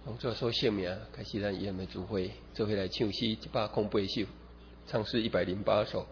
当作所姓名，开始咱EM的聚会，做伙来唱诗108首，唱诗108首。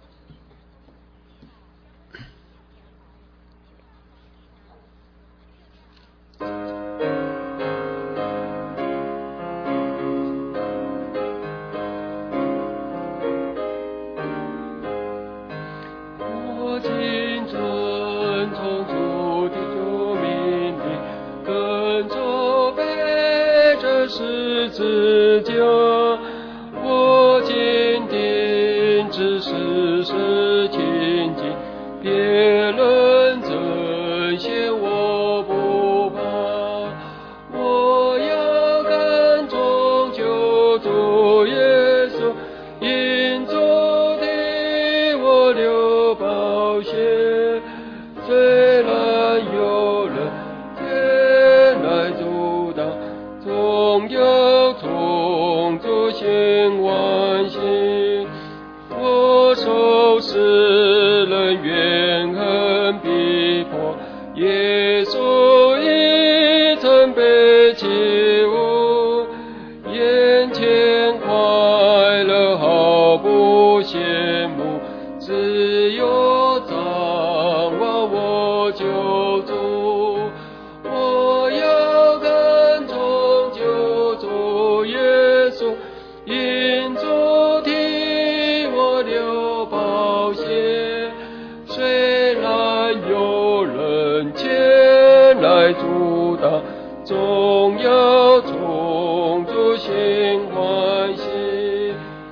十字架，我坚定只是前进，别人怎嫌我不怕，我要看重救主耶稣，因主的我流宝血，虽然有人前来阻挡，总要从主显万幸，我受世人怨恨逼迫，耶稣已曾被弃物，眼前快乐毫不羡慕，只有张望我救主，我要看重救主耶稣，因主替我流宝血，虽然有人前来阻挡，总要从主显欢喜，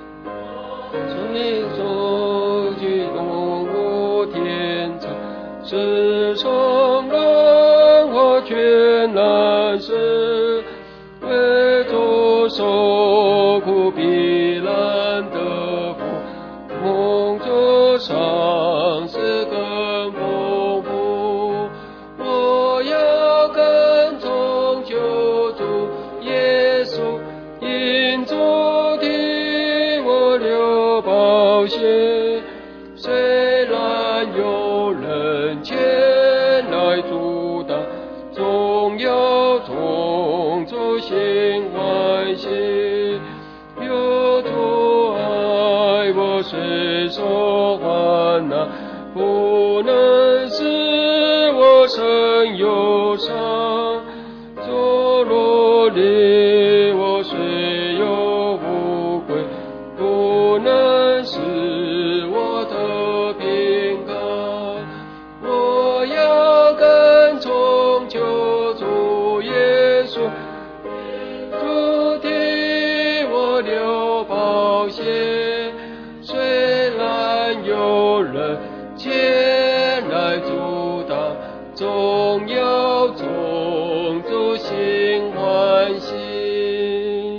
随手举动我天长，世上人我全难事，为主受苦必然得福，梦中赏赐更丰富，我要跟从救主耶稣，因主替我流宝血，虽然有人前来阻挡，总要从主显欢喜，有主爱我虽受患难，不能使我生忧伤，主若离我虽有无归，不能使我得平安，我要跟从救主耶稣，主替我流宝血，虽然有人前来阻挡，总要从主心欢喜。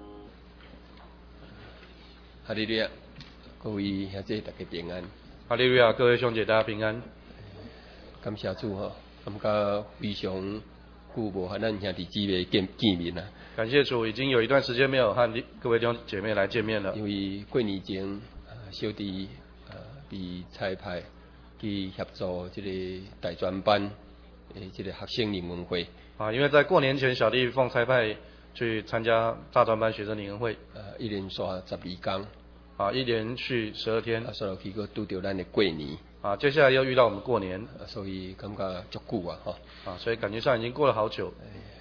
哈利路亚，各位兄弟大家平安。 哈利路亚，各位兄姐大家平安。 感谢主哈，感觉非常久无和咱兄弟姊妹见面啊。 感谢主，已经有一段时间没有和各位弟兄姐妹来见面了。 因为过年前，小弟被差派去协助这个大专班这个学生灵恩会。 因为在过年前，小弟奉差派去参加大专班学生灵恩会。 一连续12天。 一连续12天。 所以去个拄到咱的过年。 接下来又遇到我们过年。 所以感觉足久啊哈。 所以感觉上已经过了好久。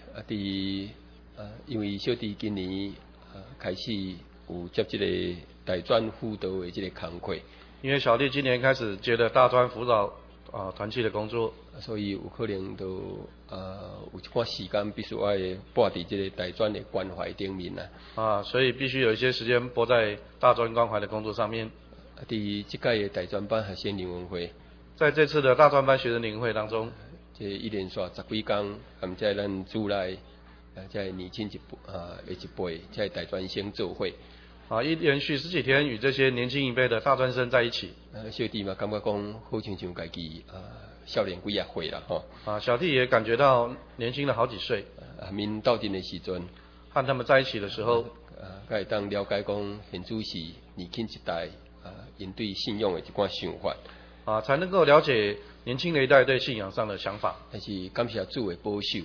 因为小弟今年开始有接这个大专辅导的这个工课。 因为小弟今年开始接了大专辅导团契的工作， 所以有可能都有一段时间必须要拨在这个大专的关怀顶面所以必须有一些时间拨在大专关怀的工作上面。 在这届的大专班学生灵恩会， 在这次的大专班学生灵恩会当中， 这一连续10几天，含在咱主内在年轻一辈，在大专生做伙。 一连续10几天与这些年轻一辈的大专生在一起。 小弟嘛，感觉讲好像家己少年几啊岁啦吼。 小弟也感觉到年轻了好几岁。 面斗阵的时阵， 和他们在一起的时候， 会当了解讲现主是年轻一代因对信仰的一寡想法。 才能够了解年轻的一代对信仰上的想法。 但是感谢主的保守哈。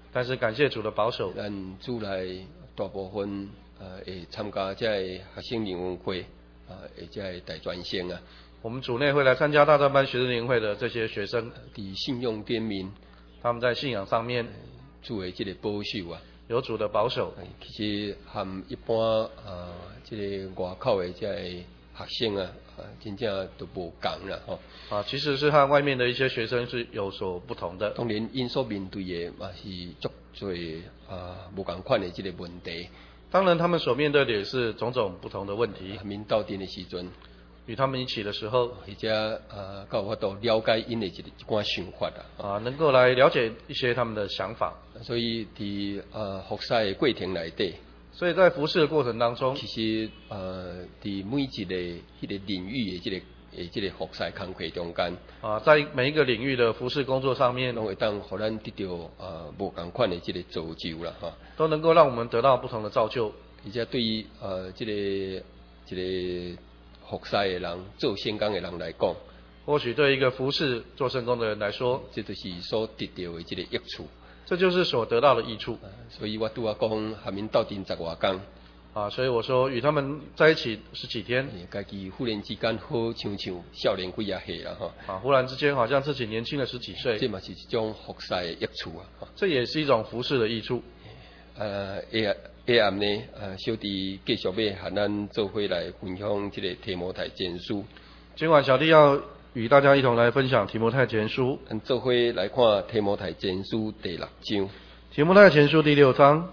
但是感谢主的保守， 咱主内大部分会参加这个学生联欢会或者大专生啊。 我们组内会来参加大专班学生联会的这些学生， 伫信用方面， 他们在信仰上面主的这个保守啊， 有主的保守。 其实和一般这个外口的这个学生啊，真正都无共啦吼。 其实是和外面的一些学生是有所不同的。 当然，因所面对的嘛是足侪无共款的这个问题。 当然，他们所面对的也是种种不同的问题。 面斗阵的时阵， 与他们一起的时候， 或者有法度了解因的一寡想法能够来了解一些他们的想法。 所以伫服侍的过程内底， 所以在服侍的过程当中， 其实伫每一个迄个领域的这个服侍工课中间， 在每一个领域的服侍工作上面， 拢会当互咱得到无共款的这个造就啦都能够让我们得到不同的造就。 而且对于这个服侍的人、做圣工的人来讲， 或许对一个服侍做圣工的人来说， 这就是所得到的这个益处。 这就是所得到的益处。 所以我拄仔讲，下面斗阵10外天。 所以我说与他们在一起10几天， 家己忽然之间好像少年几啊岁啦忽然之间好像自己年轻了10几岁， 这嘛是一种服侍的益处这也是一种服侍的益处。 下暗呢，小弟继续要和咱做伙来分享这个提摩太前书。 今晚小弟要与大家一同来分享提摩太前书。 做伙来看提摩太前书第6章。 提摩太前书第6章。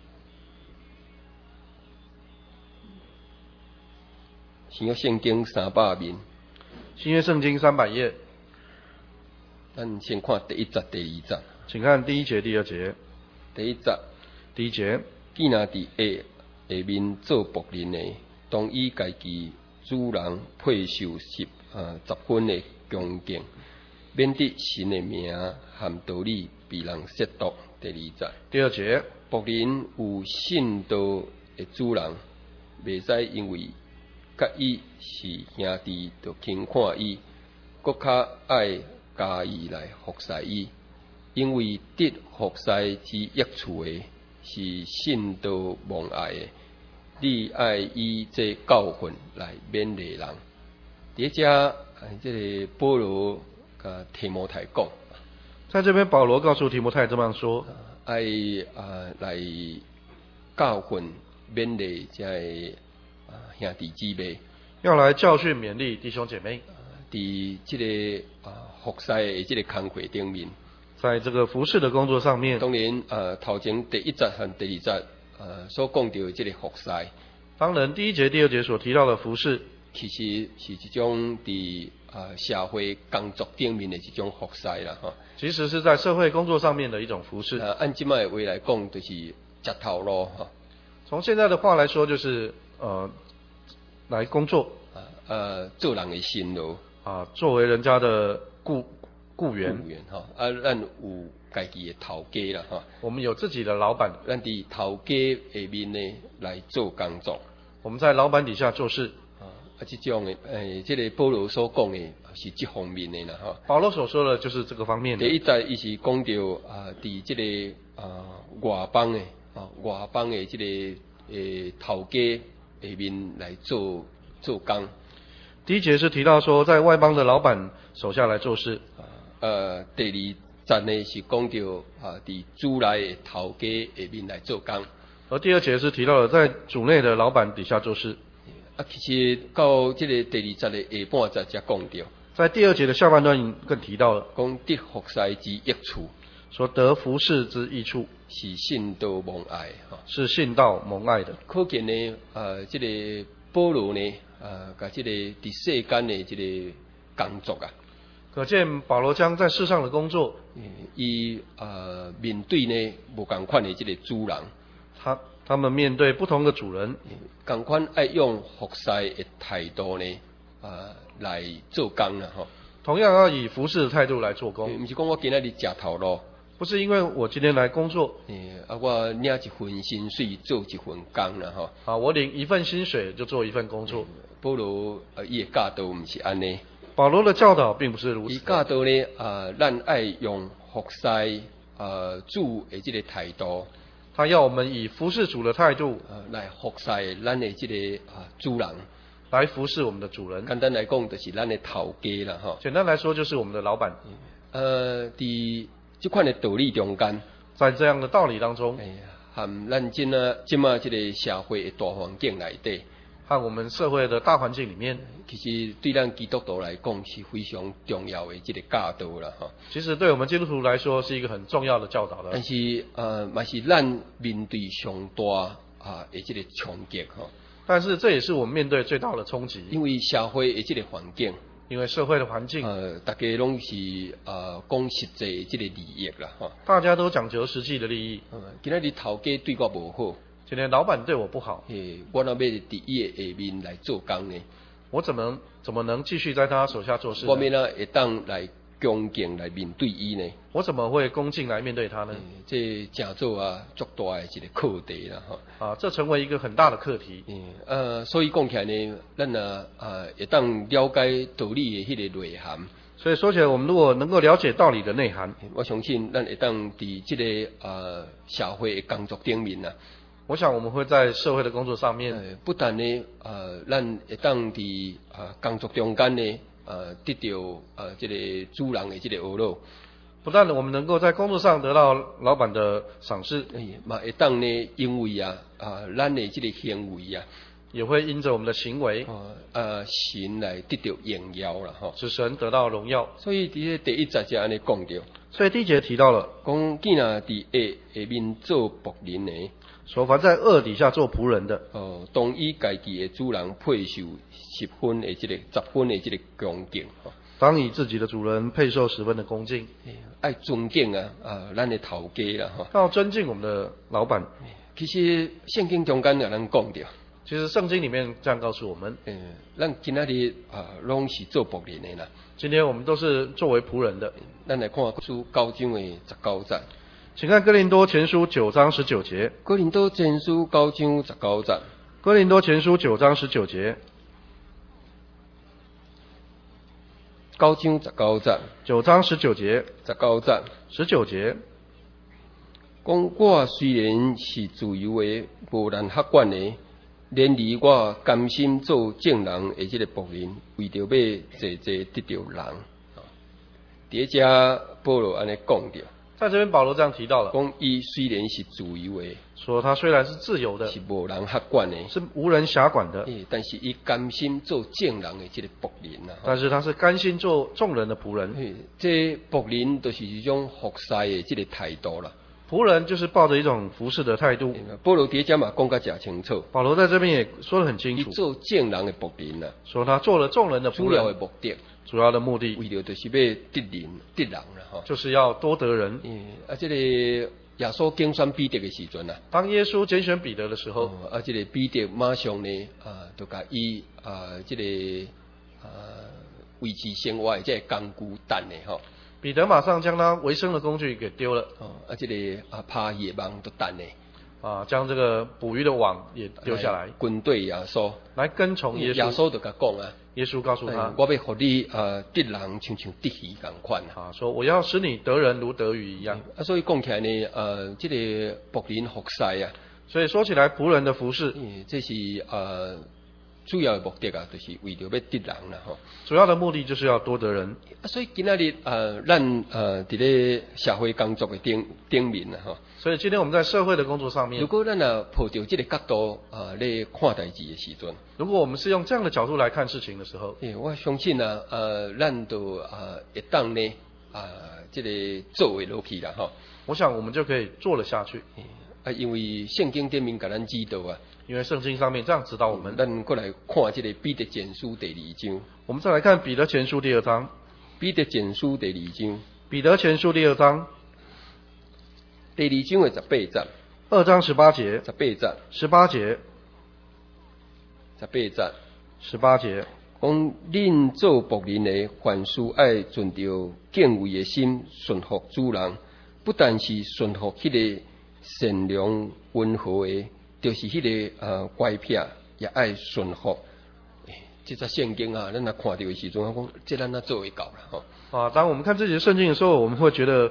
新约圣经300面。 新约圣经300页。 咱先看第1节、第2节。 请看第1节、第2节。 第1节。 第1节。 既若伫下面做仆人的，当以家己主人配受10分的恭敬，免得神的名和道理被人亵渎。第2节。 第2节。 仆人有信道的主人，袂使因为甲伊是兄弟，就轻看伊，搁较爱加伊来服侍伊，因为得服侍之益处的。是信道蒙爱的，你爱以这教训来勉励人。第一这个保罗甲提摩太讲， 在这边保罗告诉提摩太这么说： 爱来教训勉励这兄弟姊妹， 要来教训勉励弟兄姐妹。 伫这个服侍的这个工课顶面。 在这个服侍的工作上面， 当然头前第1节和第2节所讲到的这个服侍， 当然第1节、第2节所提到的服侍， 其实是一种伫社会工作顶面的一种服侍啦其实是在社会工作上面的一种服侍。 按今麦的话来讲，就是接头路从现在的话来说，就是来工作做人的辛劳作为人家的雇员咱有家己的头家啦我们有自己的老板， 咱伫头家下面呢来做工作， 我们在老板底下做事这种的这个保罗所讲的是这方面的啦保罗所说的就是这个方面的。 第1节伊是讲到伫这个外邦的这个头家下面来做工。 第1节是提到说在外邦的老板手下来做事。 第2节呢是讲到伫主内的头家下面来做工， 而第2节是提到了在主内的老板底下做事。 其实到这个第2节的下半节才讲到， 在第2节的下半段更提到了， 讲得服侍之益处， 说得服侍之益处是信道蒙爱是信道蒙爱的。 可见呢，这个保罗呢，甲这个伫世间的这个工作可见保罗将在世上的工作， 伊面对呢无同款的这个主人， 他们面对不同的主人， 同款爱用服侍的态度呢，来做工啦同样要以服侍的态度来做工。 不是讲我今仔日吃头路， 不是因为我今天来工作， 我领一份薪水做一份工啦我领一份薪水就做一份工作。 保罗伊的教导不是安尼。 保罗的教导并不是如此。 伊教导呢，咱爱用服侍主的这个态度， 他要我们以服侍主的态度来服侍咱的这个主人。 来服侍我们的主人。 简单来讲，就是咱的头家啦，哈。 简单来说，就是我们的老板。 伫这款的道理中间， 在这样的道理当中， 和咱今仔这个社会的大环境内底， 和我们社会的大环境里面， 其实对咱基督徒来讲是非常重要的这个教导啦，哈。 其实对我们基督徒来说是一个很重要的教导的。 但是嘛是咱面对上大的这个冲击，哈。但是这也是我们面对最大的冲击， 因为社会的这个环境， 因为社会的环境， 大家拢是讲实际这个利益啦，哈。 大家都讲求实际的利益。 今仔日头家对我无好， 今天老板对我不好， 我那要伫伊的下面来做工呢？ 我怎么能继续在他手下做事呢？ 我们会当来恭敬来面对伊呢？ 我怎么会恭敬来面对他呢？ 这真做足大的一个课题啦，哈。 这成为一个很大的课题。 所以讲起来呢，咱会当了解道理的迄个内涵。 所以说起来，我们如果能够了解道理的内涵， 我相信咱会当伫这个社会的工作顶面啊。 我想我们会在社会的工作上面， 不但呢，咱会当伫工作中间呢，得到这个主人的这个懊恼。 不但我们能够在工作上得到老板的赏识， 嘛会当呢，因为咱的这个行为也会因着我们的行为， 神来得到荣耀啦，哈， 使神得到荣耀。 所以伫第一节就安尼讲到， 所以第一节提到了， 讲既然伫下面做仆人的， 说凡在恶底下做仆人的， 当以家己的主人配受10分的这个10分的这个恭敬， 当以自己的主人配受10分的恭敬， 爱尊敬咱的头家啦，哈， 要尊敬我们的老板。 其实圣经中间有咱讲到， 其实圣经里面这样告诉我们， 咱今仔日拢是做仆人的啦。 今天我们都是作为仆人的。 咱来看书9章的19节， 请看哥林多前书9章19节。 哥林多前书9章19节。 哥林多前书9章19节。 9章19节。 9章19节。 19节。 19节。 讲我虽然是自由的、无人客观的，然而我甘心做正人的这个仆人，为着要济得着人。伫遮保罗安尼讲着， 在这边保罗这样提到了， 讲伊虽然是自由的， 说他虽然是自由的， 是无人客观的， 是无人辖管的， 但是伊甘心做正人的这个仆人啊。 但是他是甘心做众人的仆人。 这仆人就是一种服侍的这个态度啦。 仆人就是抱着一种服侍的态度。 保罗伫遮嘛讲甲真清楚。 保罗在这边也说得很清楚。 做正人的仆人啊， 说他做了众人的仆人。 主要的目的， 主要的目的， 为了就是要得人啦，哈， 就是要多得人。 这个耶稣竞选彼得的时阵啊， 当耶稣拣选彼得的时候， 这个彼得马上呢，就甲伊这个维持生活的这个工具担的吼。 彼得马上将他维生的工具给丢了， 这个拍鱼的网都担的， 将这个捕鱼的网也丢下来， 跟对耶稣， 来跟从耶稣。 耶稣就甲讲啊， 耶稣告诉他， 我要互你得人像得鱼同款说我要使你得人如得鱼一样。 所以讲起来呢，这个仆人服侍啊， 所以说起来仆人的服侍， 这是主要的目的啊，就是为着要得人啦，吼。 主要的目的就是要多得人。 所以今仔日咱伫咧社会工作的顶面啦，吼。 所以今天我们在社会的工作上面， 如果咱抱着这个角度咧看代志的时阵， 如果我们是用这样的角度来看事情的时候， 我相信咱都会当呢这个做会落去啦，吼。 我想我们就可以做了下去。 因为圣经顶面甲咱指导啊。 因为圣经上面这样指导我们。 咱过来看这个彼得前书第2章。 我们再来看彼得前书第2章。 彼得前书第2章。 彼得前书第2章。 第2章的18节。 2章18节。 18节。 18节。 18节。 18节。 讲恁做仆人的，凡事爱存着敬畏的心，顺服主人，不但是顺服迄个善良温和的。就是迄个乖僻，也爱顺服。这则圣经啊，咱看到的时阵，我讲这咱做会到啦吼。 当我们看这节圣经的时候，我们会觉得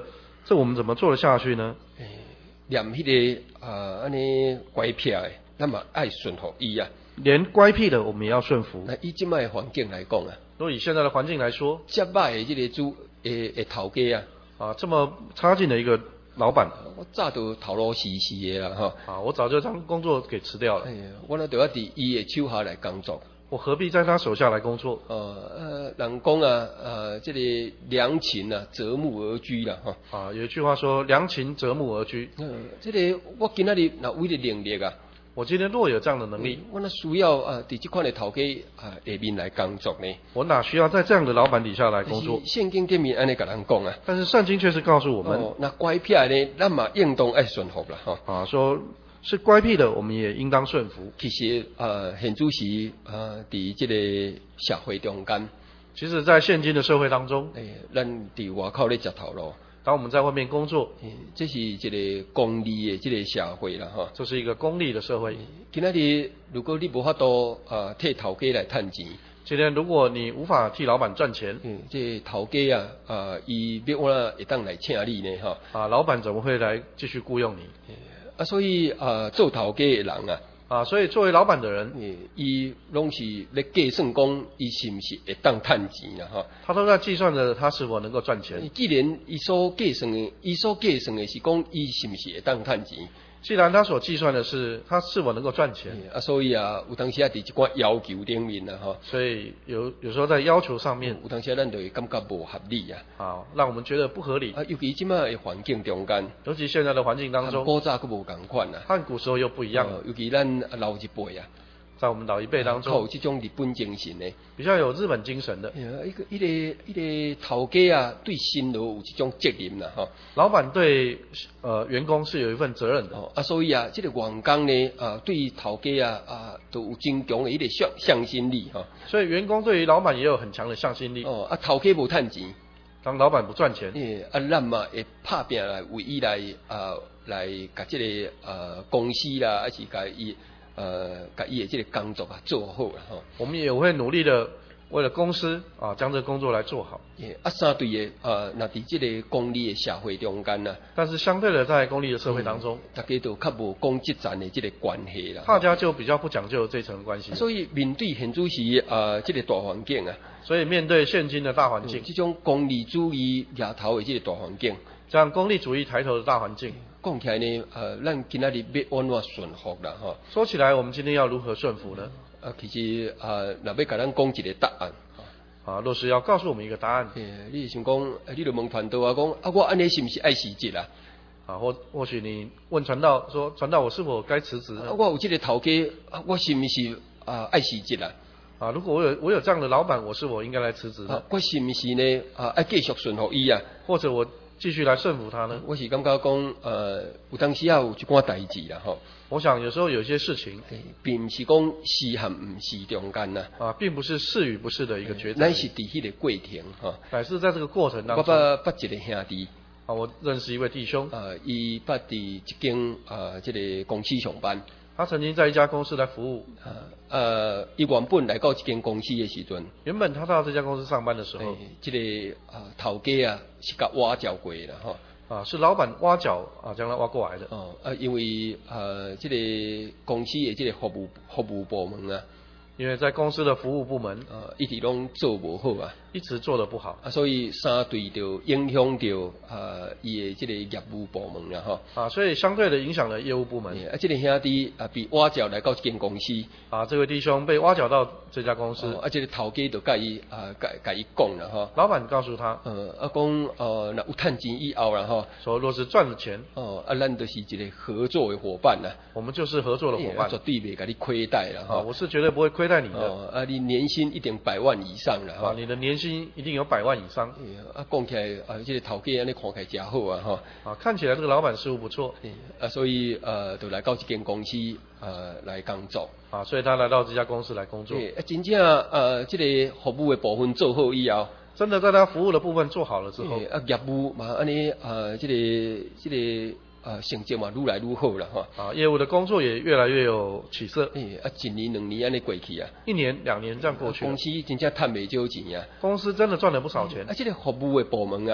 这我们怎么做得下去呢？ 连迄个安尼乖僻的，咱嘛爱顺服伊啊。 连乖僻的我们也要顺服。 那以即摆环境来讲啊， 如果以现在的环境来说， 遮歹的即个头家这么差劲的一个老板， 我早就头脑死死的啦哈。 我早就将工作给辞掉了。 我那就要伫伊的手下来工作。 我何必在他手下来工作？ 人讲这个良禽啊，择木而居啦哈。 有一句话说，良禽择木而居。 这个我今仔日若为了能力啊， 我今天若有这样的能力， 我那需要伫这款的头家下面来工作呢。 我哪需要在这样的老板底下来工作？ 圣经顶面安尼甲人讲啊， 但是圣经却是告诉我们， 那乖僻呢，咱嘛应当爱顺服啦哈。 说是乖僻的，我们也应当顺服。 其实现主时伫这个社会中间， 其实在现今的社会当中， 咱伫外口咧食头路。 当我们在外面工作， 这是一个功利的这个社会啦哈。 这是一个功利的社会。 今仔日如果你无法度替头家来赚钱， 今天如果你无法替老板赚钱， 这头家伊要我会当来请你呢哈。 老板怎么会来继续雇佣你？ 所以做头家的人所以作为老板的人， 伊拢是咧计算讲，伊是不是会当赚钱啦哈？ 他都在计算着他是否能够赚钱。 既然伊所计算的是讲，伊是不是会当赚钱？ 既然他所计算的是他是否能够赚钱， 所以有当时伫一寡要求顶面啦哈。 所以有时候在要求上面， 有当时咱就会感觉无合理让我们觉得不合理。 尤其即摆的环境中间， 尤其现在的环境当中， 古早佫无共款和古时候又不一样。 尤其咱老一辈在我们老一辈当中， 有这种日本精神的， 比较有日本精神的。 一个头家对新奴有这种责任啦哈。 老板对员工是有一份责任的。 所以这个员工呢对头家都有真强的一个向心力哈。 所以员工对于老板也有很强的向心力。 头家无赚钱， 当老板不赚钱， 咱嘛会拍拼来为伊来甲这个公司啦，还是甲伊的这个工作做好啦吼。 我们也会努力的为了公司将这个工作来做好。 相对的那伫这个功利的社会中间呢， 但是相对的在功利的社会当中， 大家都较无讲职战的这个关系啦。 大家就比较不讲究这层关系。 所以面对现主时这个大环境所以面对现今的大环境， 这种功利主义抬头的这个大环境， 这样功利主义抬头的大环境。 讲起来呢，咱今仔日要安怎顺服啦吼？ 说起来，我们今天要如何顺服呢？ 其实若要甲咱讲一个答案若是要告诉我们一个答案， 你想讲，你就问传道讲，我安尼是不是爱辞职啦？ 或许你问传道说，传道我是否该辞职呢？ 我有这个头家，我是不是爱辞职啦？ 如果我有这样的老板，我是否应该来辞职呢？ 我是不是呢爱继续顺服伊啊？ 或者我继续来顺服他呢？ 我是感觉讲，有当时有一寡代志啦吼。 我想有时候有一些事情， 并不是讲是和唔是中间呐。 并不是是与不是的一个抉择。 乃是伫迄个过程哈。 乃是在这个过程当中。 我捌一个兄弟。 我认识一位弟兄。 伊捌伫一间这个公司上班。 他曾经在一家公司来服务。 伊原本来到一间公司的时阵， 原本他到这家公司上班的时候， 这个头家是甲挖角过的哈。 是老板挖角将他挖过来的。 因为这个公司的这个服务部门因为在公司的服务部门一直拢做不好一直做得不好所以相对就影响到伊的这个业务部门啦哈。所以相对的影响了业务部门。 这个兄弟被挖角来到这间公司。 这位弟兄被挖角到这家公司。 这个头家就甲伊讲啦哈。 老板告诉他， 讲若有赚钱以后啦哈， 说若是赚了钱， 咱就是一个合作的伙伴啦。 我们就是合作的伙伴， 绝对袂甲你亏待啦哈。 我是绝对不会亏待你的。 你年薪一定100万以上啦哈。 你的年薪一定有100万以上。 讲起来这个头家安尼看起来真好哈。 看起来这个老板似乎不错。 所以就来到这间公司来工作。 所以他来到这家公司来工作。 真正这个服务的部分做好以后， 真的在他服务的部分做好了之后， 业务嘛安尼这个成绩嘛愈来愈好啦哈。 业务的工作也越来越有起色。 一年2年安尼过去 1年2年这样过去。 公司真正赚袂少钱公司真的赚了不少钱。 这个服务的部门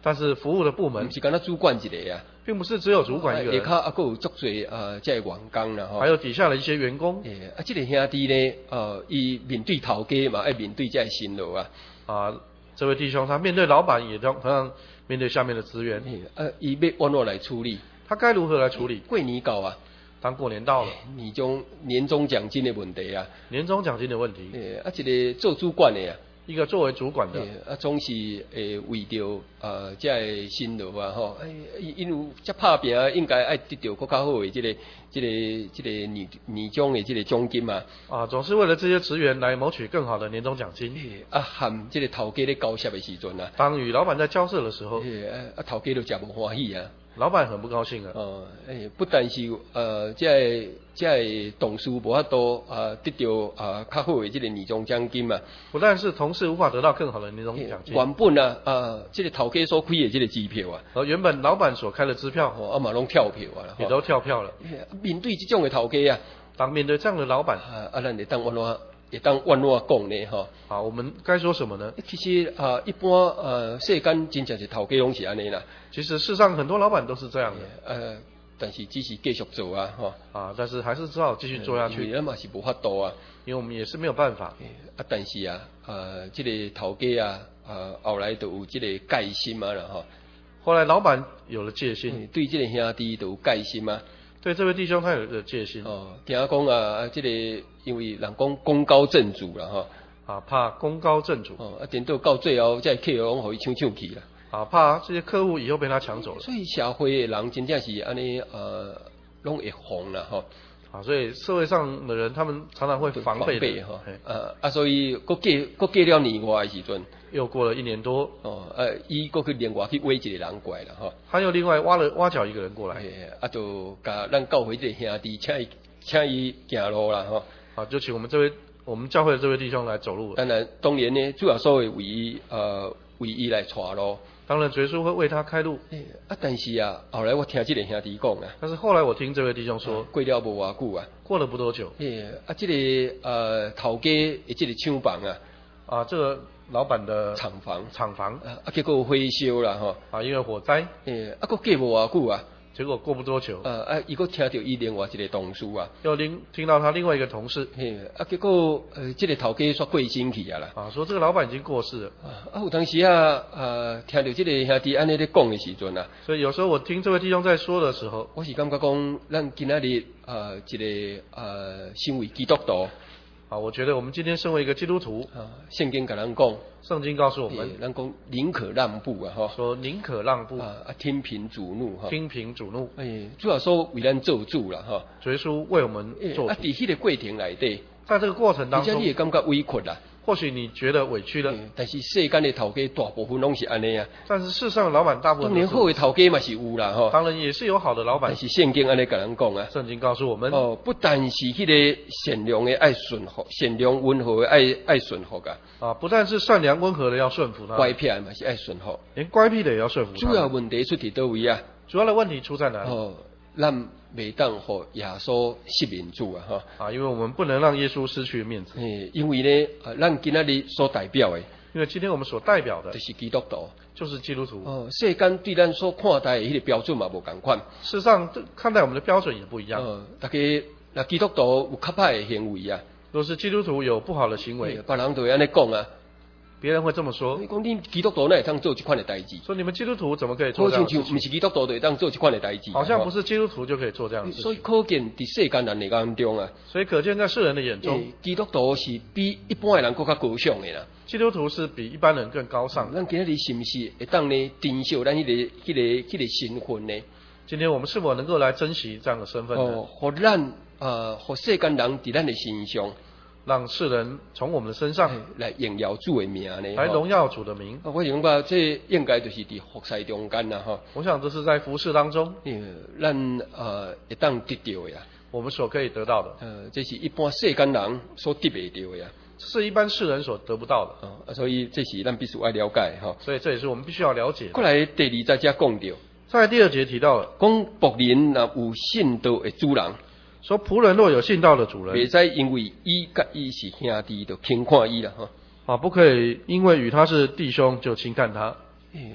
但是服务的部门不是敢若主管一个啊， 并不是只有主管一个人， 下骹还佫有足侪这员工啦吼。 还有底下的一些员工。 这个兄弟呢，伊面对头家嘛，要面对这新路啊。 这位弟兄他面对老板也同样面对下面的资源。 伊要安怎来处理？ 他该如何来处理？ 过年到啊， 当过年到了， 年终奖金的问题啊， 年终奖金的问题。 一个做主管的啊。 一个作为主管的， 总是为着这个新路啊吼，因有这拍拼，应该爱得到更较好的这个年终的这个奖金嘛。 总是为了这些职员来谋取更好的年终奖金。 和这个头家咧交涉的时阵啊， 当与老板在交涉的时候， 头家就真无欢喜啊。 老板很不高兴啊。 不但是这同事无法度得到较好的这个年终奖金嘛， 不但是同事无法得到更好的年终奖金， 原本这个头家所开的这个支票啊， 而原本老板所开的支票嘛拢跳票啊， 也都跳票了。 面对这种的头家啊， 当面对这样的老板咱会当安怎讲呢？吼， 我们该说什么呢？ 其实一般世间真正是头家拢是安尼啦。 其实世上很多老板都是这样的。但是只是继续做啊，吼。 但是还是只好继续做下去。 咱嘛是无法度啊， 因为我们也是没有办法。 但是这个头家后来都有这个戒心嘛啦，吼。 后来老板有了戒心， 对这个兄弟都有戒心嘛。 对这位弟兄他有了戒心。 听讲这个因为人讲功高震主啦，吼。 怕功高震主。 等到最后，这客户拢互伊抢去啦。 怕这些客户以后被他抢走了。 所以社会的人真正是安尼拢会防啦，吼。 所以社会上的人他们常常会防备哈。所以过了年外的时阵， 又过了1年多。 伊过去另外去挖一个人过来啦，吼。 他又另外挖角一个人过来。 就甲咱教会这个兄弟请伊行路啦，吼。 就请我们教会的这位弟兄来走路。 当然呢，主要所会为伊来带路。 当然，耶稣会为他开路。 但是后来我听这个兄弟讲啊。 但是后来我听这位弟兄说， 过了无偌久啊。 过了不多久。 这个头家的这个厂房啊。 这个老板的厂房。 结果火烧啦，吼。因为火灾。 过无偌久啊。 结果过不多久， 伊个听到伊另外一个同事啊， 又听到他另外一个同事， 结果这个头家煞过身去啊啦， 说这个老板已经过世了， 有当时听到这个兄弟安尼咧讲的时阵啊， 所以有时候我听这位弟兄在说的时候， 我是感觉讲，咱今仔日一个身为基督徒。 我觉得我们今天身为一个基督徒， 圣经跟咱讲， 圣经告诉我们， 咱讲宁可让步啊，哈， 说宁可让步听凭主怒， 听凭主怒， 主要说为咱做主啦，哈， 耶稣为我们做主。 在迄个过程内底， 在这个过程当中， 你也感觉委屈啦。 或许你觉得委屈了， 但是世间的头家大部分拢是安尼啊。 但是世上的老板大部分当然好的头家嘛是有啦，吼。 当然也是有好的老板。 但是圣经安尼跟咱讲啊， 圣经告诉我们， 不但是迄个善良的爱顺服，善良温和的爱顺服啊。不但是善良温和的要顺服他， 乖僻嘛是爱顺服， 连乖僻的也要顺服他。 主要问题出伫倒位啊？ 主要的问题出在哪里？ 咱袂当互耶稣失面子啊！哈因为我们不能让耶稣失去面子。 因为呢，咱今仔日所代表的， 因为今天我们所代表的就是基督徒， 就是基督徒。 世间对咱所看待的迄个标准嘛无共款。 事实上，看待我们的标准也不一样。 大家那基督徒有较歹的行为啊， 若是基督徒有不好的行为， 别人就会安尼讲啊。 别人会这么说， 你讲你基督徒哪会当做这款的代志？ 说你们基督徒怎么可以做这样的事情？ 不是基督徒就会当做这款的代志， 好像不是基督徒就可以做这样的事情。 所以可见在世间人的眼中啊， 所以可见在世人的眼中， 基督徒是比一般的人更加高尚的啦。 基督徒是比一般人更高尚。 咱今日是不是会当呢珍惜咱迄个身份呢？ 今天我们是否能够来珍惜这样的身份呢？ 互咱互世间人在咱的身上。 让世人从我们的身上来荣耀主的名呢， 来荣耀主的名。 我想讲，这应该就是伫服侍中间啦，哈。 我想这是在服侍当中， 咱会当得到的呀。 我们所可以得到的， 这是一般世间人所得袂到的呀。 这是一般世人所得不到的，所以这是咱必须要了解哈。 所以这也是我们必须要了解。 过来第二节讲到， 在第2节提到了， 讲仆人若有信道的主人。 说仆人若有信道的主人， 袂使因为伊甲伊是兄弟就轻看伊啦，哈。 不可以因为与他是弟兄就轻看他。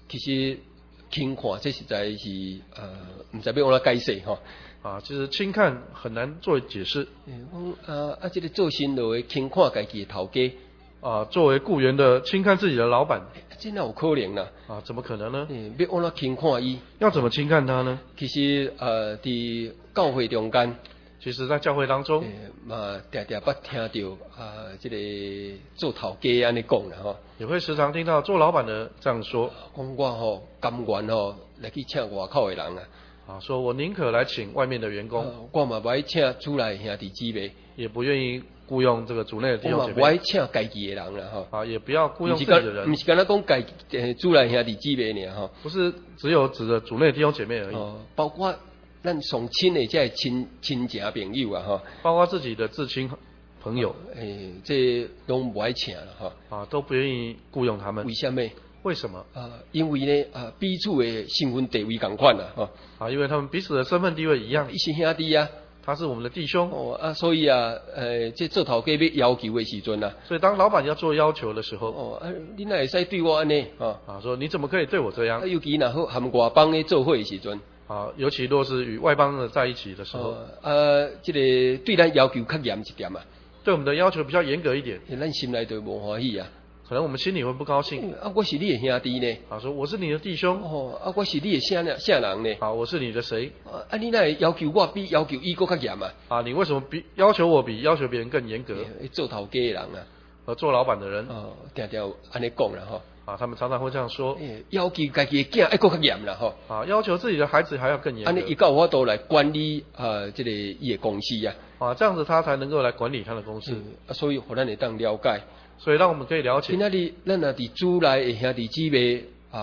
其实轻看这实在是唔知要安怎解释吼。 其实轻看很难做解释。 这个做新路的轻看家己的头家。 作为雇员的轻看自己的老板， 这哪有可能啦？ 怎么可能呢？ 要安怎轻看伊？ 要怎么轻看他呢？ 其实伫教会中间， 其实在教会当中， 常常捌听到这个做头家安尼讲啦吼， 也会时常听到做老板的这样说， 讲我甘愿来去请外口的人说我宁可来请外面的员工， 我嘛不爱请主内兄弟姊妹， 也不愿意雇佣这个主内的弟兄姐妹， 我嘛不爱请家己的人啦也不要雇佣自己的人， 不是干那讲主内兄弟姊妹尔不是只有指的主内弟兄姐妹而已， 包括咱上亲的这亲情朋友包括自己的至亲朋友， 这拢不爱请啦都不愿意雇佣他们。 为什么？ 为什么？ 因为呢彼此的身份地位同款啦因为他们彼此的身份地位一样， 伊是兄弟啊， 他是我们的弟兄所以这做头家要要求的时阵所以当老板要做要求的时候， 你哪会使对我安尼说你怎么可以对我这样？ 尤其若好含外邦的做伙的时阵尤其若是与外邦的在一起的时候， 这个对咱要求较严一点对我们的要求比较严格一点， 咱心内就无欢喜可能我们心里会不高兴我是你的兄弟呢说我是你的弟兄我是你的啥人呢我是你的谁你哪会要求我比要求伊更较严你为什么要求我比要求别人更严格？ 做头家的人做老板的人常常安尼讲啦他们常常会这样说要求家己的囝还更较严啦要求自己的孩子还要更严格， 安尼伊才有法度来管理这个伊的公司这样子他才能够来管理他的公司所以互咱会当了解， 所以让我们可以了解， 今仔日咱若伫主内的兄弟姊妹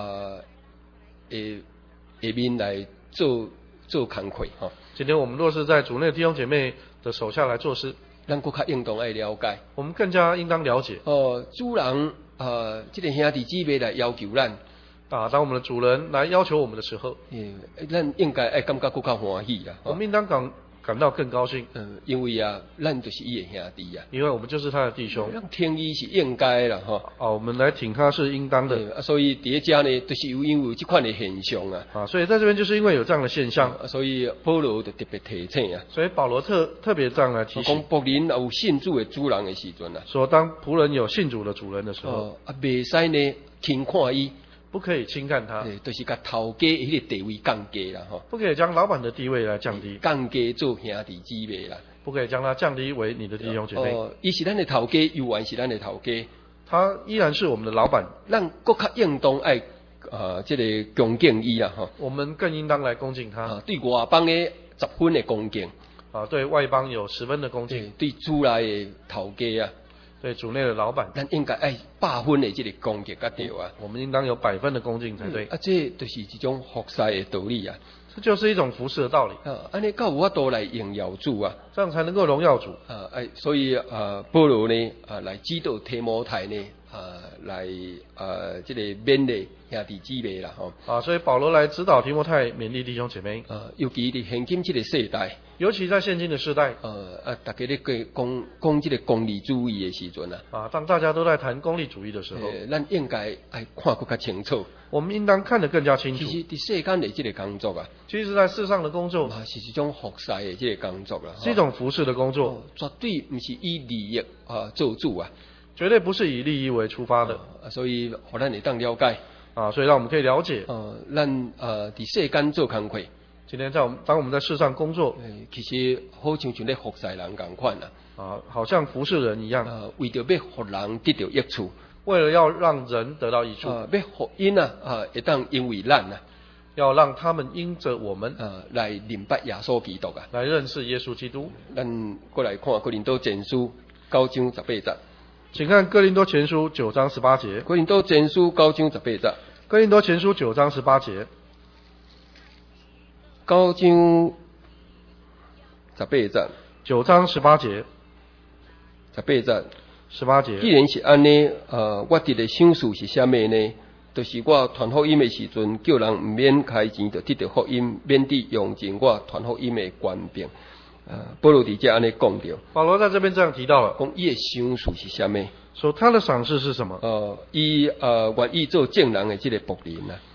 下面来做工课今天我们若是在主内弟兄姐妹的手下来做事， 咱更较应当爱了解， 我们更加应当了解主人这个兄弟姊妹来要求咱当我们的主人来要求我们的时候， 咱应该爱感觉更较欢喜啦， 我们应当感到更高兴， 因为咱就是伊的兄弟因为我们就是他的弟兄， 咱听伊是应该啦我们来挺他是应当的所以伫遮呢，就是因为这款的现象所以在这边就是因为有这样的现象所以保罗就特别提醒所以保罗特别这样来提醒， 讲仆人有信主的主人的时阵说当仆人有信主的主人的时候袂使呢轻看伊， 不可以轻看他， 就是甲头家迄个地位降低啦不可以将老板的地位来降低， 降低做兄弟姊妹啦， 不可以将他降低为你的弟兄姐妹伊是咱的头家，犹原是咱的头家， 他依然是我们的老板， 咱更较应当爱这个恭敬伊啦我们更应当来恭敬他对外邦的10分的恭敬对外邦有10分的恭敬， 对主内的头家对主内的老板， 咱应该爱100分的这个恭敬才对我们应当有100分的恭敬才对这就是一种服侍的道理这就是一种服侍的道理安尼才有法度来荣耀主这样才能够荣耀主所以保罗呢来指导提摩太呢来这个勉励兄弟姊妹啦所以保罗来指导提摩太勉励弟兄姐妹尤其伫现今这个世代， 尤其在现今的世代大家咧讲这个功利主义的时阵当大家都在谈功利主义的时候咱应该爱看更较清楚， 我们应当看得更加清楚， 其实伫世间的这个工作其实在世上的工作是一种服侍的这个工作啦， 是一种服侍的工作绝对不是以利益做主绝对不是以利益为出发的所以互咱会当了解所以让我们可以了解咱伫世间做工课， 今天当我们在世上工作其实好像咧服侍人同款好像服侍人一样为着要互人得到益处， 为了要让人得到益处要互因会当因为咱要让他们因着我们来明白耶稣基督来认识耶稣基督咱过来看哥林多前书9章18节， 请看哥林多前书9章18节， 哥林多前书9章18节， 哥林多前书9章18节 9章18节 9章18节 18节，既然是安尼我伫咧想事是啥物呢？就是我传福音的时阵，叫人毋免开钱就得到福音，免得用尽我传福音的权柄。保罗伫遮安尼讲着， 保罗在这边这样提到了， 讲伊的想事是啥物？ 说他的赏赐是什么？ 伊愿意做正人的这个仆人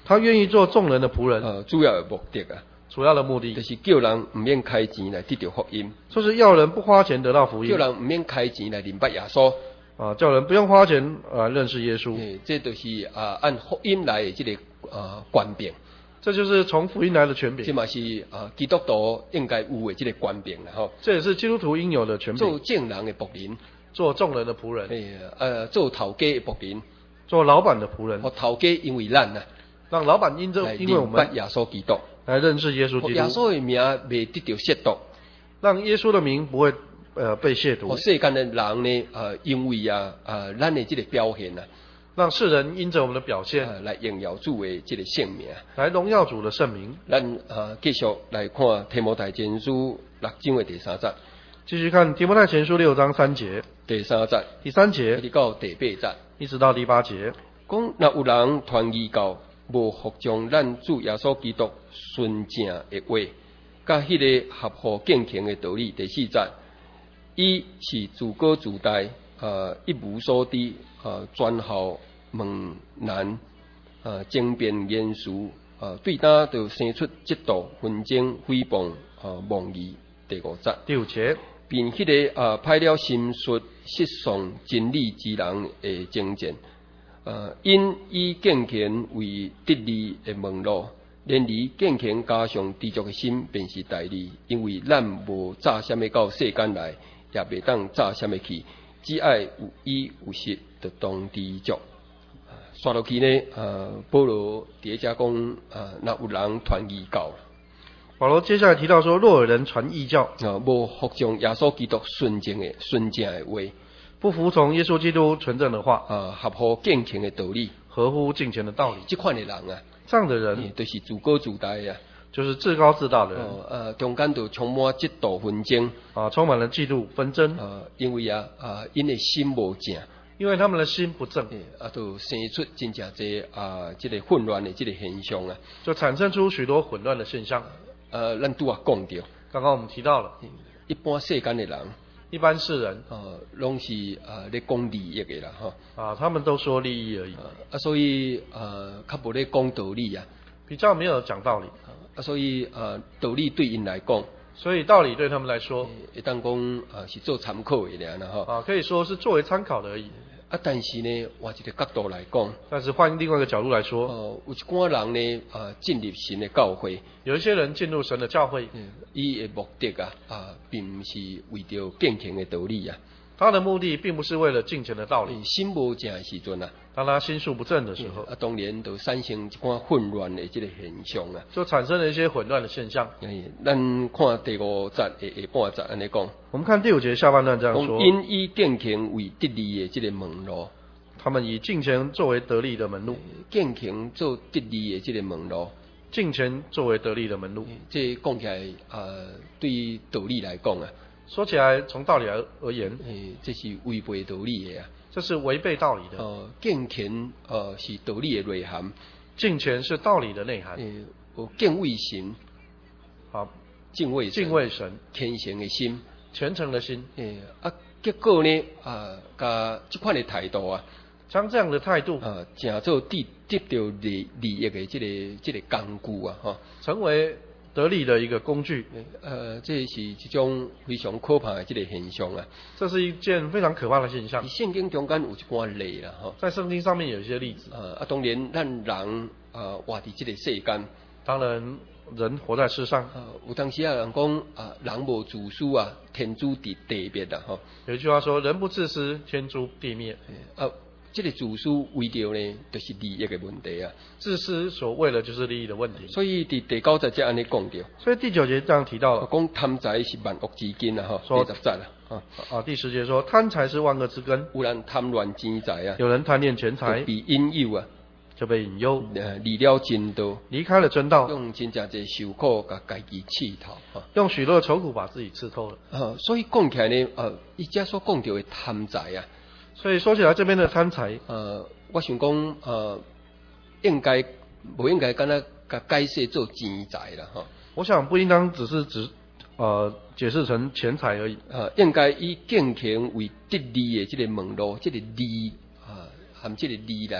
他愿意做众人的仆人， 主要的目的啊， 主要的目的就是叫人唔免开钱来得到福音， 就是要人不花钱得到福音， 叫人唔免开钱来明白耶稣。 叫人不用花钱认识耶稣。 这就是按福音来的这个权柄。 这就是从福音来的权柄。 这嘛是基督徒应该有的这个权柄啦吼。 这也是基督徒应有的权柄。 做正人的仆人， 做众人的仆人。 做头家的仆人， 做老板的仆人。 头家因为咱啊， 让老板因为我们耶稣基督来认识耶稣基督。 耶稣的名未得到亵渎， 让耶稣的名不会被亵渎。 世间的人呢因为咱的这个表现啊， 让世人因着我们的表现来荣耀主的这个圣名， 来荣耀主的圣名。 咱继续来看提摩太前书6章的第3节。 继续看提摩太前书6章3节。 第3节。 第3节。 一直到第8节。 一直到第8节。 讲若有人传异教，无服从咱主耶稣基督纯正的话，甲迄个合乎敬虔的道理。第4节。伊是自高自大，一无所知，专好问难，争辩言辞，对他就生出嫉妒、纷争、诽谤、妄议。第5节。 第5节。 并迄个歹了心术、失丧真理之人的争战，因以敬虔为得利的门路，然而敬虔加上知足的心，便是大利。因为咱无炸什么到世间来，也袂当炸什么去，只爱有依有实，就当知足。刷落去呢，保罗伫遮讲，若有人传异教。 保罗接下来提到说，若有人传异教， 无服从耶稣基督纯正的话， 不服从耶稣基督纯正的话， 合乎敬虔的道理， 合乎敬虔的道理， 这款的人啊， 这样的人就是自高自大啊， 就是自高自大的人， 中间就充满嫉妒纷争， 充满了嫉妒纷争， 因为因的心无正。 因为他们的心不正， 就生出真正这这个混乱的这个现象啊， 就产生出许多混乱的现象。 咱拄啊讲到， 刚刚我们提到了， 一般世间的人， 一般世人， 拢是咧讲利益的啦， 他们都说利益而已， 所以较无咧讲道理啊， 比较没有讲道理， 所以道理对因来讲。 所以道理对他们来说， 会当讲是做参考的啦，哈。 可以说是作为参考的而已。 但是呢，换一个角度来讲， 但是换另外一个角度来说， 有一寡人呢，进入神的教会， 有一些人进入神的教会， 伊的目的并不是为着敬虔的道理啊。 他的目的并不是为了敬虔的道理， 心无正的时阵啊， 当他心术不正的时候， 当然就产生一寡混乱的这个现象啊， 就产生了一些混乱的现象。 咱看第5节的下半节安尼讲， 我们看第5节下半段这样说： 因以敬虔为得利的这个门路， 他们以敬虔作为得利的门路， 敬虔做得利的这个门路， 敬虔作为得利的门路。 这讲起来对道理来讲啊。 说起来，从道理而言， 这是违背道理的啊！ 这是违背道理的。 敬虔是道理的内涵， 敬虔是道理的内涵。 有敬畏神，敬畏神， 虔诚的心， 虔诚的心。 结果呢，甲这款的态度啊， 将这样的态度， 成做得到利益的这个工具啊， 成为得利的一个工具， 这是一种非常可怕的这个现象啊！ 这是一件非常可怕的现象。 圣经中间有一寡例啦， 在圣经上面有一些例子。 当然，咱人活伫这个世间， 当然人活在世上， 有当时人讲人无自私啊，天诛地灭啦， 有一句话说：“人不自私，天诛地灭。” 这个自私为着呢，就是利益的问题啊。 自私所为的就是利益的问题。 所以第9节才安尼讲到。 所以第9节这样提到了， 讲贪财是万恶之根啊，第10节啦。 第10节说贪财是万恶之根。 有人贪恋钱财啊， 有人贪恋钱财， 被引诱啊， 就被引诱， 离了真道， 离开了真道， 用真正这受苦甲家己刺透， 用许多的愁苦把自己刺透了。 所以讲起来呢，伊遮所讲到的贪财啊， 所以说起来这边的贪财， 我想讲应该不应该敢若甲解释做钱财啦， 我想不应当只是解释成钱财而已， 应该以敬虔为得利的这个门路，这个利含这个利来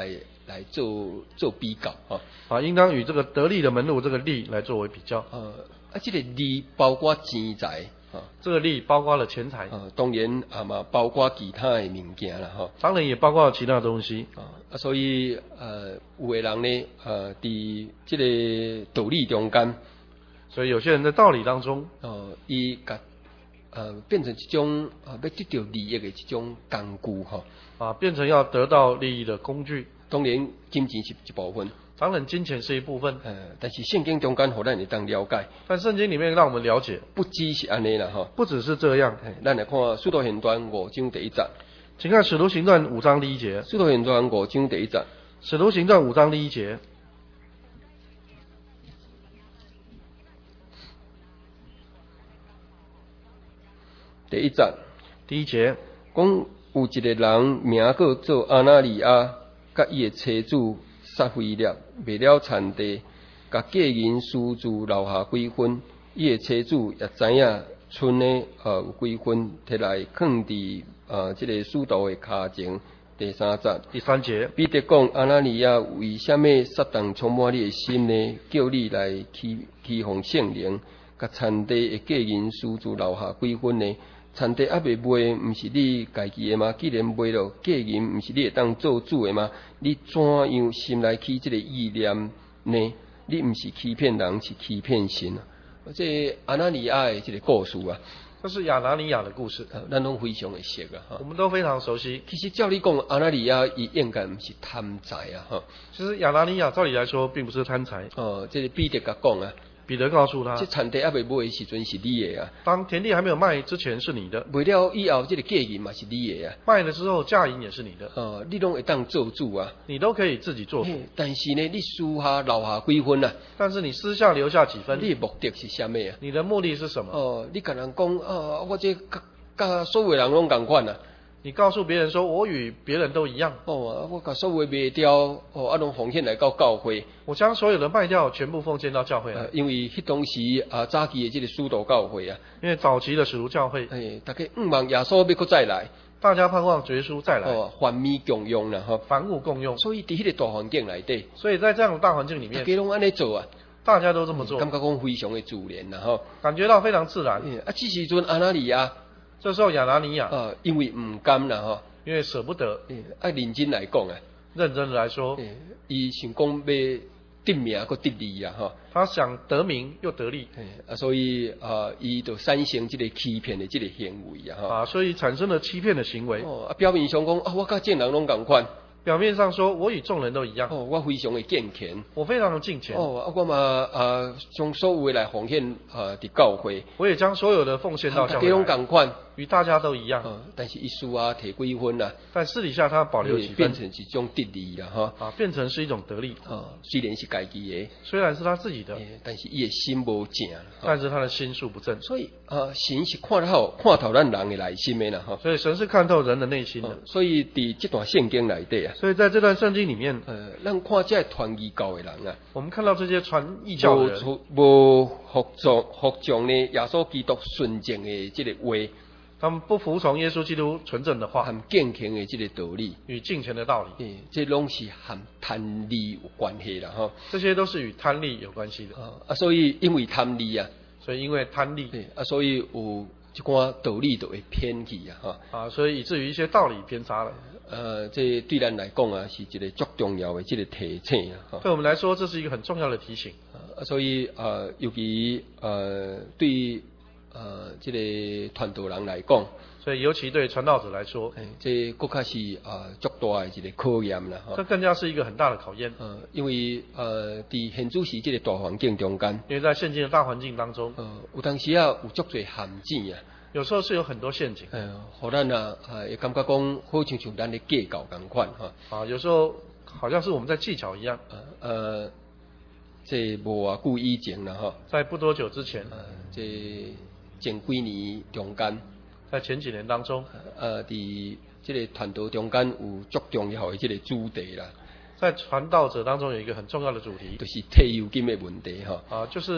来做比较应当与这个得利的门路这个利来作为比较。 这个利包括钱财这个利包括了钱财当然嘛包括其他的物件啦当然也包括其他东西所以有的人呢伫这个道理中间， 所以有些人在道理当中伊甲变成一种要得到利益的一种工具变成要得到利益的工具。 当然金钱是一部分， 当然金钱是一部分但是圣经中间互咱会当了解， 但圣经里面让我们了解不只是安尼啦不只是这样。 咱来看使徒行传5章第1节， 请看使徒行传5章第1节。 使徒行传5章第1节， 使徒行传5章第1节。 第1节， 第1节讲有一个人名叫做阿那利亚，甲伊的妻子撒菲列卖了田地，甲价银私自留下几分，伊的妻子也知影剩的有几分，摕来放伫这个使徒的骹前。第3节， 第3节， 彼得讲阿那利亚为什么撒旦充满你的心呢？叫你来启奉圣灵，甲田地的价银私自留下几分呢？田地还未卖，毋是你家己的吗？既然卖了价银，毋是你会当做主的吗？你怎样心来起这个意念呢？你毋是欺骗人，是欺骗神啊！这阿那利亚的这个故事啊， 这是亚拿尼亚的故事， 咱拢非常的熟啊， 我们都非常熟悉。 其实照理讲，阿那利亚伊应该毋是贪财啊， 其实亚拿尼亚照理来说并不是贪财。 这个彼得甲讲啊。 彼得告诉他， 这田地还未卖的时阵是你的啊。 当田地还没有卖之前是你的， 卖了以后这个价银嘛是你的啊。 卖了之后价银也是你的。 你拢会当做主啊。 你都可以自己做主。 但是呢，你私下留下几分啊？ 但是你私下留下几分？ 你的目的是什么啊？ 你的目的是什么？ 你跟人讲我这甲所有人拢同款啊。 你告诉别人说，我与别人都一样。 我把所有卖掉，拢奉献来到教会。 我将所有的卖掉，全部奉献到教会来。 因为迄当时早期的这个使徒教会啊， 因为早期的使徒教会， 大家望耶稣要搁再来， 大家盼望主耶稣再来， 凡米共用啦， 凡物共用。 所以伫迄个大环境内底， 所以在这样的大环境里面， 大家拢安尼做啊。 大家都这么做， 感觉讲非常的自然啦， 感觉到非常自然。 这时阵阿那利亚， 这时候亚拿尼亚， 因为唔甘啦， 因为舍不得， 认真来讲啊， 认真的来说， 伊想讲要得名搁得利啊， 他想得名又得利， 所以伊就产生这个欺骗的这个行为啊， 所以产生了欺骗的行为。 表面上讲我甲众人拢同款。 表面上说我与众人都一样， 我非常的敬虔， 我非常的敬虔， 我嘛将所有的来奉献伫教会， 我也将所有的奉献到教会， 大家拢同款， 与大家都一样， 但是伊私下摕几分啦， 但私底下他保留几分， 变成一种得利啦， 变成是一种得利， 虽然是家己的， 虽然是他自己的， 但是伊的心无正， 但是他的心术不正， 所以神是看透咱人的内心的啦， 所以神是看透人的内心的， 所以伫这段圣经内底啊， 所以在这段圣经里面， 咱看这传异教的人啊， 我们看到这些传异教的人， 无服从呢耶稣基督纯正的这个话， 他们不服从耶稣基督纯正的话， 和敬虔的这个道理， 与敬虔的道理， 这拢是和贪利有关系啦， 这些都是与贪利有关系的， 所以因为贪利啊， 所以因为贪利， 所以有一寡道理就会偏去啊， 所以以至于一些道理偏差了。 这对咱来讲啊，是一个足重要的这个提醒啊。 对我们来说，这是一个很重要的提醒。 所以尤其对这个传道人来讲， 所以尤其对传道者来说， 这更加是足大的一个考验啦。 这更加是一个很大的考验。 因为伫现主时这个大环境中间， 因为在现今的大环境当中， 有当时有足多陷阱啊。 有时候是有很多陷阱， 互咱也感觉讲好像咱的计较同款有时候好像是我们在计较一样。 这无偌久以前啦在不多久之前， 这前几年中间， 在前几年当中， 伫这个传道中间有足重要的这个主题啦。 在传道者当中有一个很重要的主题， 就是退休金的问题就是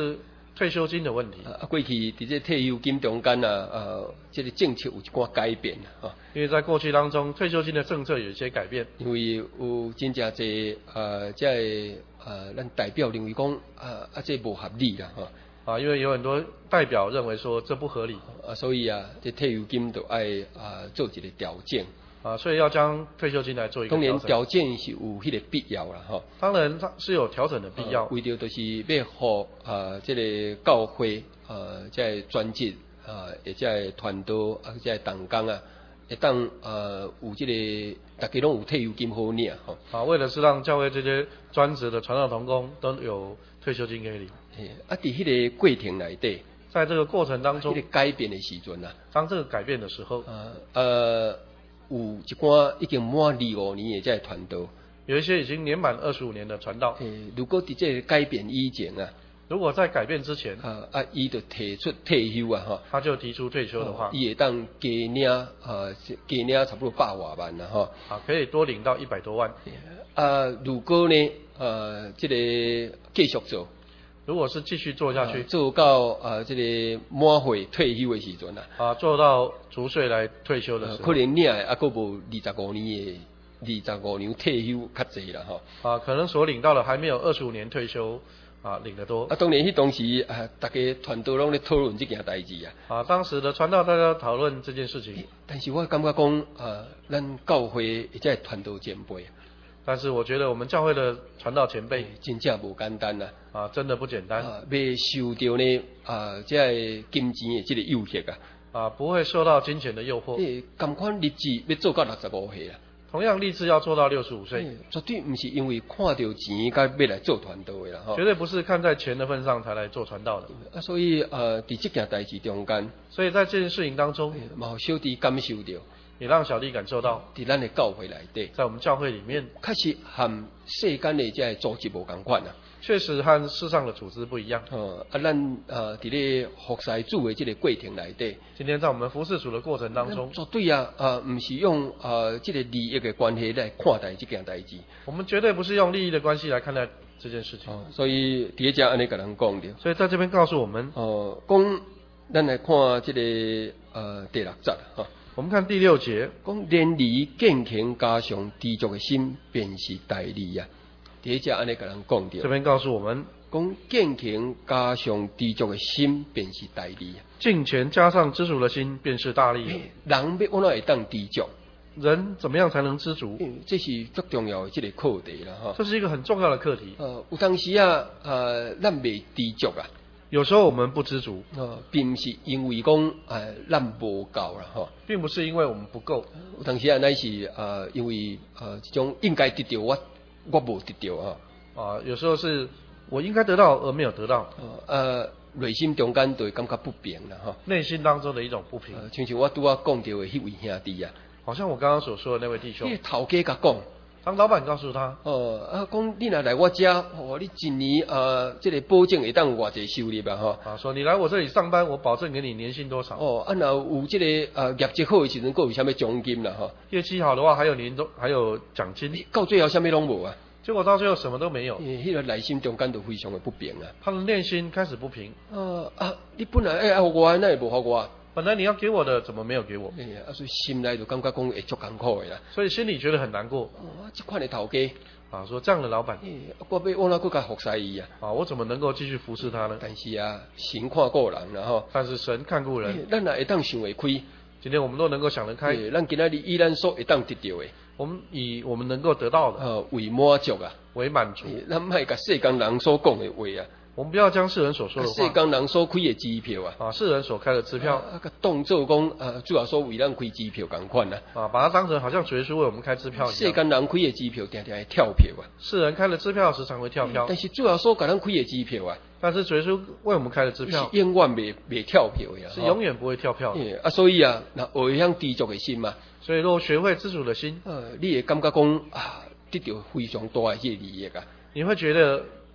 退休金的问题。 过去伫这退休金中间这个政策有一寡改变因为在过去当中，退休金的政策有一些改变。 因为有真正侪这咱代表认为讲这无合理啦因为有很多代表认为说这不合理所以这退休金就爱做一个调整所以要将退休金来做一个调整。 当然调整是有迄个必要啦当然它是有调整的必要。 为着就是要互这个教会这专职这团队这同工会当有这个大家拢有退休金好领为的是让教会这些专职的传道同工都有退休金可以领。 伫迄个过程内底， 在这个过程当中， 迄个改变的时阵当这个改变的时候， 有一寡已经满25年的这团队， 有一些已经年满25年的传道。 如果伫这个改变以前如果在改变之前， 伊就提出退休他就提出退休的话， 伊会当加领差不多100多万可以多领到100多万。 如果呢这个继续做。 如果是继续做下去， 做到这个满岁退休的时阵做到足岁来退休的时候， 可能领还佫无25年的25年退休较济啦可能所领到的还没有25年退休领得多。 当然当时大家团队拢咧讨论这件代志当时的传道大家讨论这件事情。 但是我感觉讲咱教会这团队前辈但是我觉得我们教会的传道前辈真正无简单真的不简单要受到呢这金钱的这个诱惑不会受到金钱的诱惑。 同款立志要做到65岁同样立志要做到65岁， 绝对不是因为看到钱才要来做传道的啦绝对不是看在钱的份上才来做传道的所以在这件代志中间， 所以在这件事情当中毛小弟感受到， 也让小弟感受到， 在咱的教会内底， 在我们教会里面， 确实和世间的这组织无同款确实和世上的组织不一样。 咱在咧服侍主的这个过程内底， 今天在我们服侍主的过程当中， 绝对不是用这个利益的关系来看待这件代志。 我们绝对不是用利益的关系来看待这件事情。 所以第一家安尼甲人讲的。 所以在这边告诉我们， 讲咱来看这个第6节我们看第6节， 讲连理健康加上知足的心，便是大利第一节安尼甲人讲的。 这边告诉我们， 讲健康加上知足的心，便是大利敬虔加上知足的心，便是大利人要怎么会当知足？ 人怎么样才能知足？ 这是最重要的这个课题啦这是一个很重要的课题。 有当时咱未知足有时候我们不知足并不是因为讲咱无够啦并不是因为我们不够。 有当时乃是因为这种应该得到我无得到有时候是我应该得到而没有得到内心中间就会感觉不平啦内心当中的一种不平。 像我拄仔讲到的迄位兄弟好像我刚刚所说的那位弟兄， 头家甲讲， 当老板告诉他， 讲你若来我家，你一年这个保证会当有偌济收入说你来我这里上班，我保证给你年薪多少。 若有这个业绩好的时阵，佫有啥物奖金啦业绩好的话还有奖金。 到最后啥物拢无结果到最后什么都没有。 迄个内心中间就非常的不平他的内心开始不平。 你本来爱互我，那会无互我？ 本来你要给我的，怎么没有给我？ 所以心内就感觉讲会足艰苦的啦。 所以心里觉得很难过。 这款的头家说这样的老板， 我要往哪佫甲服侍伊我怎么能够继续服侍他呢？ 但是神看过人啦但是神看顾人。 咱也会当想会开。 今天我们都能够想得开。 咱今仔日以咱所会当得到的， 我们以我们能够得到的为满足为满足。 咱莫甲世间人所讲的话我们不要将世人所说的话， 世间人所开的支票世人所开的支票当做讲主要所为咱开支票同款把它当成好像主耶稣为我们开支票一样。 世间人开的支票常常会跳票世人开的支票时常会跳票。 但是主要所给咱开的支票但是主耶稣为我们开的支票是永远袂跳票的是永远不会跳票的所以那学会知足的心嘛。 所以若学会知足的心， 你会感觉讲得到非常大的这个利益你会觉得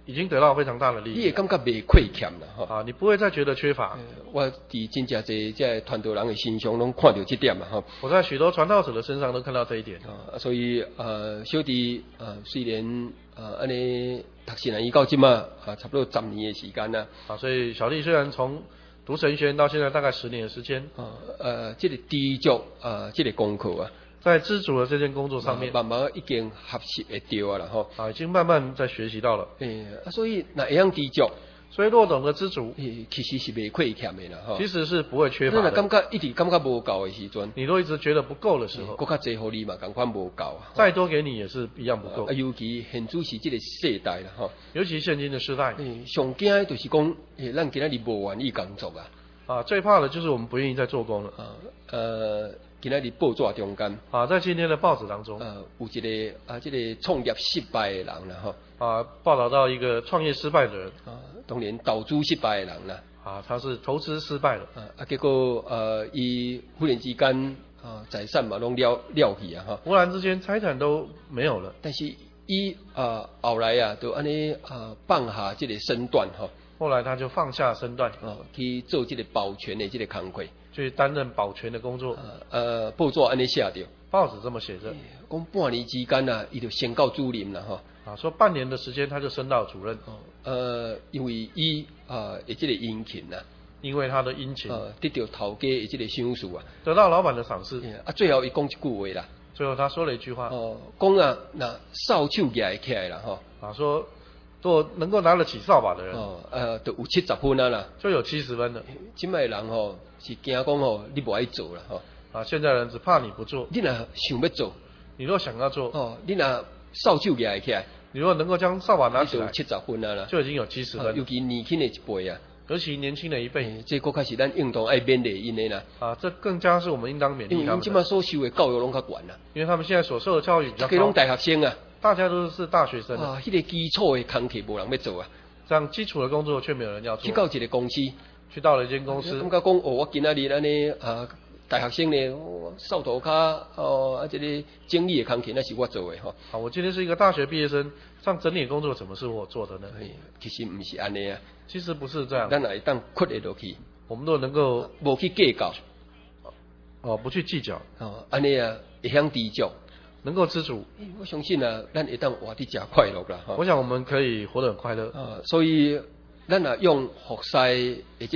已经得到非常大的利益。 你也感觉袂亏欠啦，吼。 啊，你不会再觉得缺乏。 我伫真正侪这传道人的身上拢看到这点嘛，吼。 我在许多传道者的身上都看到这一点。 所以小弟虽然安尼读神学到即嘛差不多10年的时间啦。 所以小弟虽然从读神学到现在大概10年的时间。 这个知足这个功课啊。 在知足的这件工作上面， 慢慢已经学习会到啊啦吼。 已经慢慢在学习到了。 所以那会晓知足， 所以若懂得知足， 其实是袂亏欠的啦吼。 其实是不会缺乏的。 感觉一直感觉无够的时阵， 你若一直觉得不够的时候， 更较济互你嘛，共款无够啊。 再多给你也是一样不够。 尤其现主是这个世代啦吼。 尤其现今的时代， 上惊的就是讲，咱今仔日无愿意工作啊。 最怕的就是我们不愿意再做工了。 今仔日报纸中间在今天的报纸当中， 有一个这个创业失败的人啦吼。 报道到一个创业失败的人。 当然投资失败的人啦。 他是投资失败了。 结果伊忽然之间财产嘛拢了去啊哈。 忽然之间财产都没有了。 但是伊后来就安尼放下这个身段哈。 后来他就放下身段， 去做这个保全的这个工作， 去担任保全的工作。 报纸安尼写着， 报纸这么写着， 讲半年之间啊，伊就升到主任啦哈。 说半年的时间他就升到主任。 因为伊的这个殷勤呐， 因为他的殷勤， 得到头家的这个赏识啊， 得到老板的赏识。 最后伊讲一句话啦， 最后他说了一句话， 讲那扫帚举起来啦哈， 说做能够拿得起扫把的人， 都有70分啊啦， 就有70分了。 今摆人是惊讲你不爱做啦现在人只怕你不做。 你若想要做， 你若想要做， 你若扫帚举起来， 你若能够将扫把拿起来， 就70分啊啦， 就已经有70分。 尤其年轻的一辈啊， 尤其年轻的一辈， 这个开始咱应当爱勉励因的啦。 这更加是我们应当勉励他们。 因为今摆所受的教育拢较悬啦， 因为他们现在所受的教育比较高。 拢大学生啊。 大家都是大学生迄个基础的工课无人要做啊， 这样基础的工作却没有人要做。 去到一个公司， 去到了一间公司， 感觉讲我今仔日安尼大学生呢，扫涂骹这个整理的工课那是我做的吼。 我今天是一个大学毕业生，像整理的工作怎么是我做的呢？ 其实不是安尼啊， 其实不是这样。 咱来当屈得落去， 我们都能够无去计较， 不去计较， 安尼会晓知足。 能够知足， 我相信咱会当活得真快乐啦。 我想我们可以活得很快乐。 所以咱用服侍的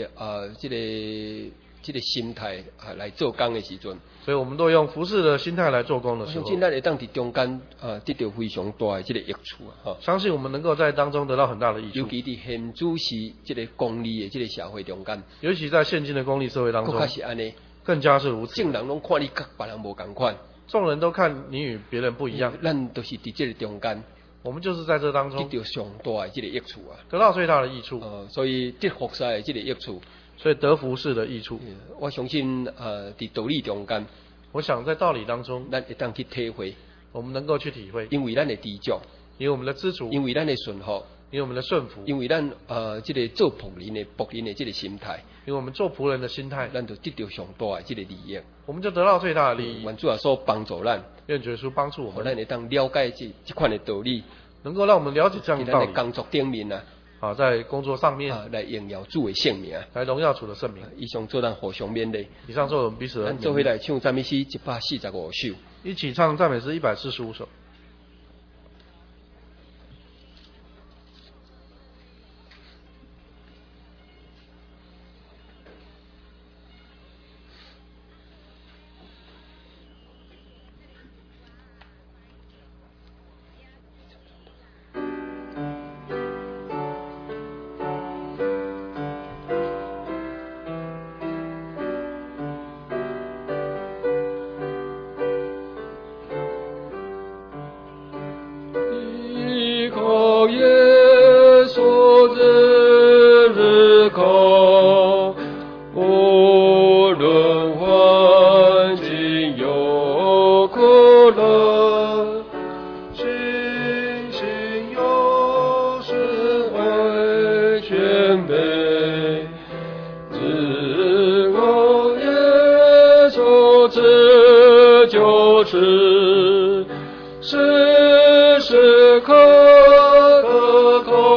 这个心态来做工的时阵， 所以我们都用服侍的心态来做工的时候， 我相信咱会当伫中间得到非常大的这个益处啊。 相信我们能够在当中得到很大的益处。 尤其伫现主是这个公理的这个社会中间， 尤其在现今的公理社会当中， 更加是安尼， 更加是如此。 众人拢看你跟别人无同款。 众人都看你与别人不一样， 咱都是伫这个中间， 我们就是在这当中得到上大的这个益处啊， 得到最大的益处。 所以得服侍的这个益处， 所以得服侍的益处， 我相信伫道理中间， 我想在道理当中， 咱会当去体会， 我们能够去体会， 因为咱的知足， 因为我们的知足， 因为咱的顺服， 因为我们的顺服， 因为咱这个做仆人的这个心态， 因为我们做仆人的心态， 咱就得到上大的这个利益， 我们就得到最大的利益。 愿主耶稣帮助咱， 愿主耶稣帮助我们， 咱会当了解这款的道理， 能够让我们了解这样的道理。 在工作顶面在工作上面来荣耀主的圣名， 来荣耀主的圣名。 以上做咱互相勉励。 以上做我们彼此的勉励。 咱做回来唱赞美诗145首， 一起唱赞美诗145首。 时时刻刻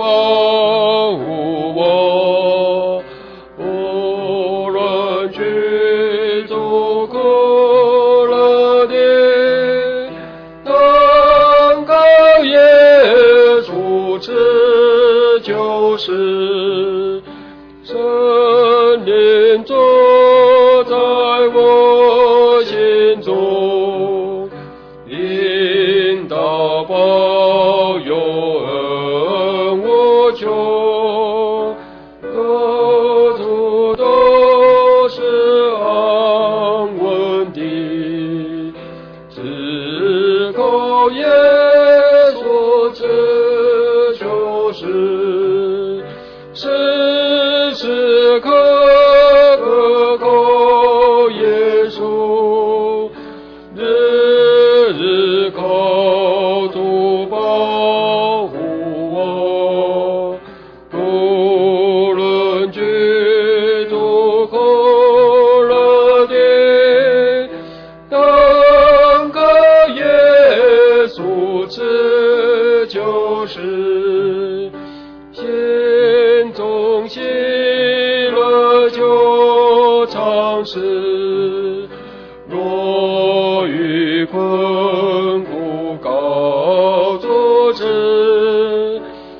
保护我，无论去走过了地，当靠耶稣赐救时，圣灵坐在我心中，引导保佑恩我求，各处都是安稳的，只靠耶稣赐救时，时时刻刻靠耶稣，日日靠主保护我，无论居住苦乐地，当靠耶稣赐救时，心中喜乐就常时，若遇困苦高阻止，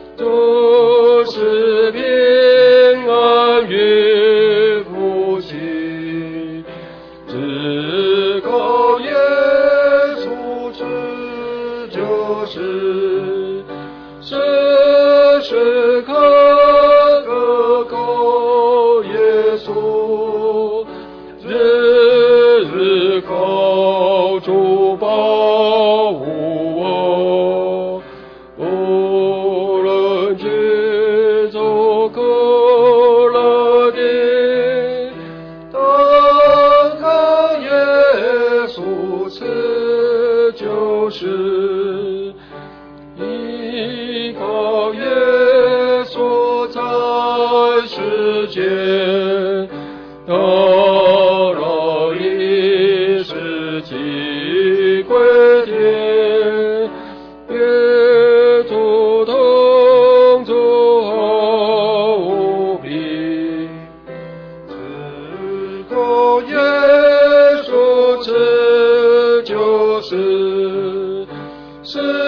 就是平安与福气，只靠耶稣赐救时，时时刻刻靠耶稣，日日靠主保护我，无论去走苦乐地，当靠耶稣赐救时，依靠耶稣在世间，到老已是即归天，别主同住好无比，只靠耶稣赐救时，